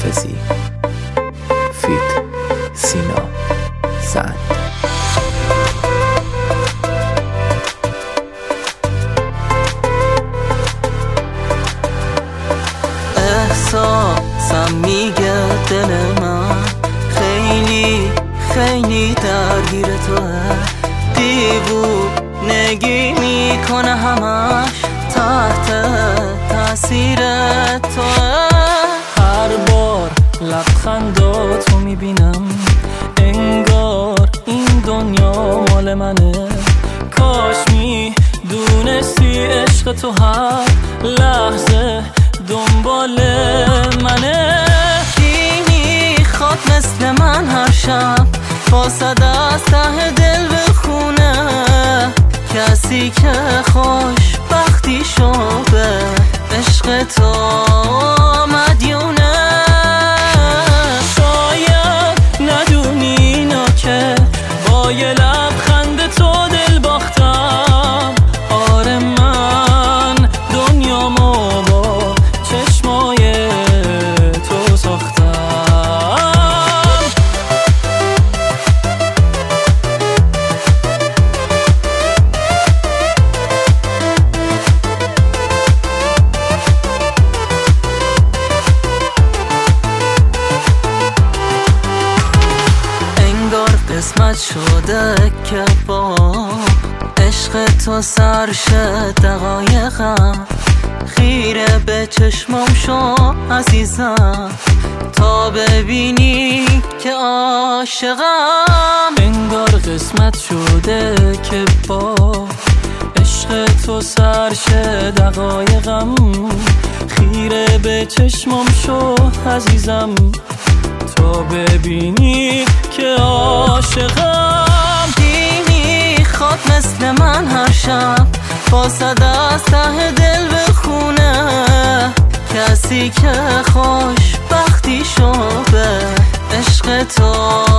حافظی فیت سینا سعد. احساسم میگه دل من خیلی خیلی درگیر توه، دیوونگی میکنه همش تحت تاثیر توه. هر بار لبخنداتو میبینم انگار این دنیا مال منه، کاش میدونستی عشق تو هر لحظه دنبال منه. کی میخواد مثل من هر شب واسد از ته دل بخونه، کسی که خوشبختی شو به عشق تو مدیونه. شاید ندونی اینا که با یه لبخند تو دل باختم. آره من دنیامو با چشمای تو ساختم. قسمت شده که با عشق تو سرشه دقایقم، خیره به چشمم شو عزیزم تا ببینی که عاشقم. انگار قسمت شده که با عشق تو سرشه دقایقم، خیره به چشمم شو عزیزم تا ببینی که عاشقم. کی میخواد مثل من هر شب واسد از ته دل بخونه، کسی که خوشبختی شو به عشق تو